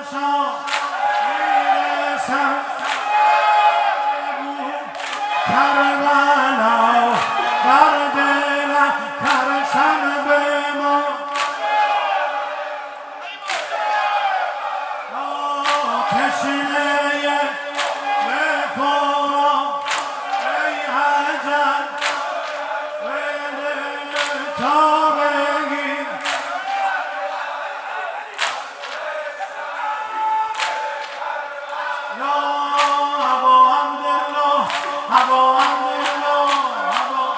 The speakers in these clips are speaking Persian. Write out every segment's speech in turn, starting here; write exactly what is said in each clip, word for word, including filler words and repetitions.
شاه میرسم کربلا بر دلم ترسم به ما تشنه بفارا ای حجر بده تا بگیر یا ابا عبدالله ابا عبدالله ابا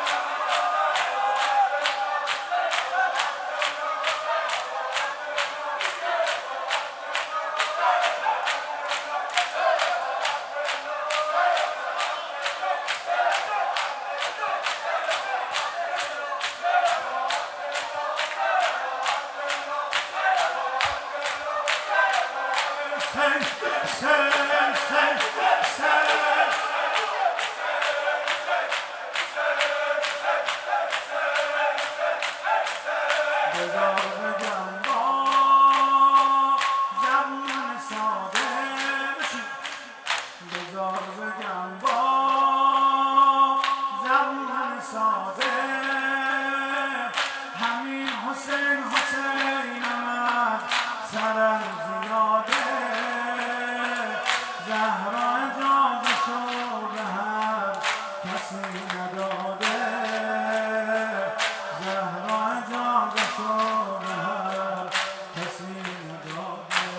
Sen, sen, sen, sen. بذار بگم با زبون ساده بشین بذار بگم با زبون ساده همین حسین حسینم از سرم زیاده زهرا اجازه‌شو به هر کسی نداده زهرا اجازه‌شو به هر کسی نداده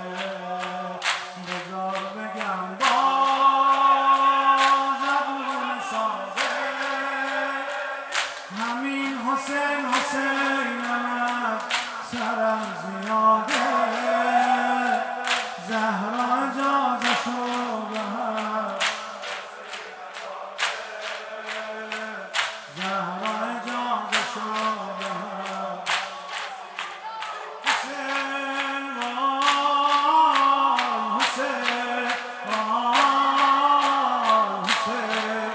بذار بگم با زبون ساده همین حسین حسینم از سرم زیاده زهرا اجازه‌شو به هر زهرا اجازه‌شو به هر حسین وای حسین وای حسین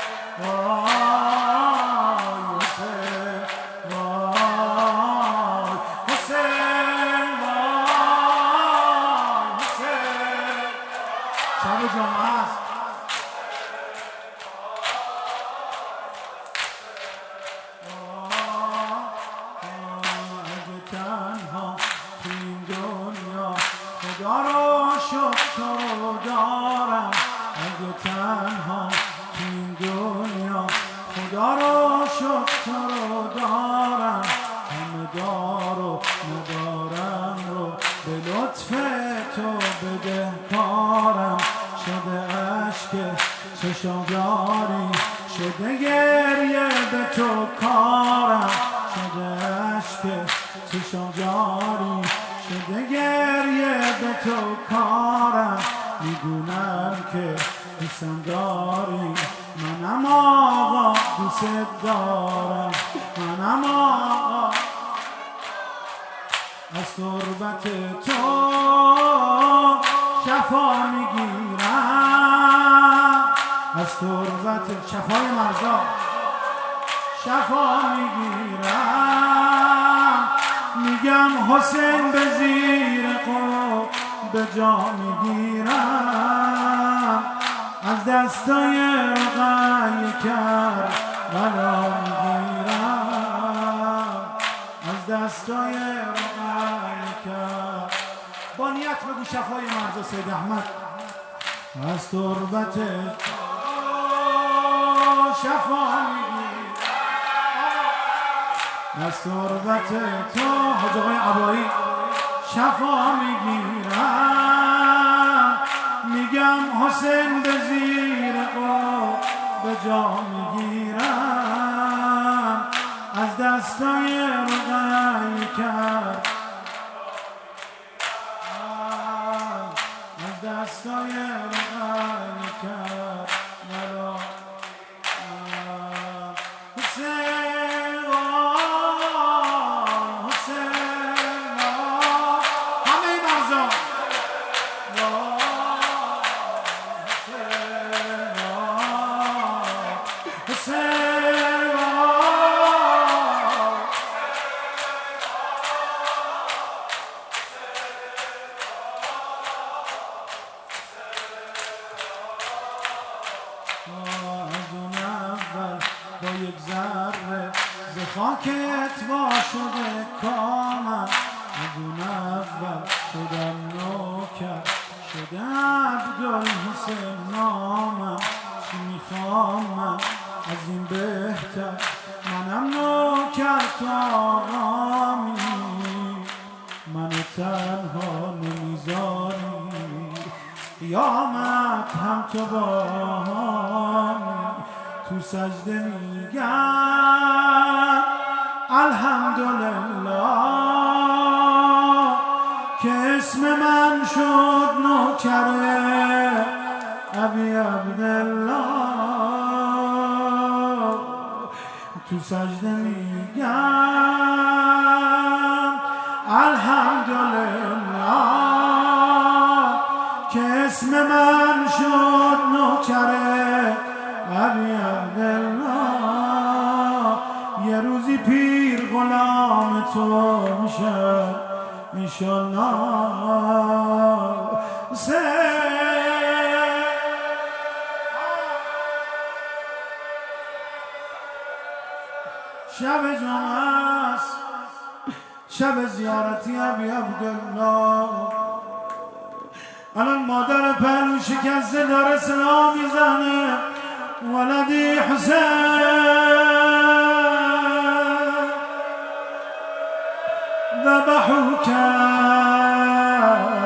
وای حسین وای حسین وای حسین شب جمعه است اگه تنها تو این دنیا خدا رو شکر تو رو دارم اگه تنها تو این دنیا خدا رو شکر تو رو دارم همه دار و ندارم رو به لطف تو بدهکارم شده عشق چشم جاری شده گریه به تو کارم شده عشق چشم جاری شده گریه به تو کارم میدونم که دوستم داری منم آقا دوست دارم منم آقا از تربت تو شفا میگیرم از تربت شفای مرزا شفا میگیرم میگم حسین به زیر قو به جا میگیرم از دستای رقی کر بلا میگیرم از دستای رقی کر با نیت بگو شفای مرزا سید احمد از تربت شفا میگیرم از تربت تو حاج آقای عبایی شفا میگیرم میگم حسین به زیر قو به جا میگیرم از دستای رقی کرد از دستای رقی کرد بلا حسین وای حسین وای همه مرزا یک ذره ز خاکت وا شده کامم از اون اول شدم نوکر شده عبدالحسین نامم چی میخوام من از این بهتر منم نوکر تو آقامی منو تنها نمیذاری قیامت هم تو با هم تو سجده میگن الحمدلله که اسم من شد نوکره ابی عبدالله تو سجده میگن الحمدلله که اسم من شد نوکره ابی عبدالله یه روزی پیر غلام تو میشه انشالله شب جمعه است شب زیارتی ابی عبدالله الان مادر پهلو شکسته داره سلام میزنه ولدی حسین ذبحوك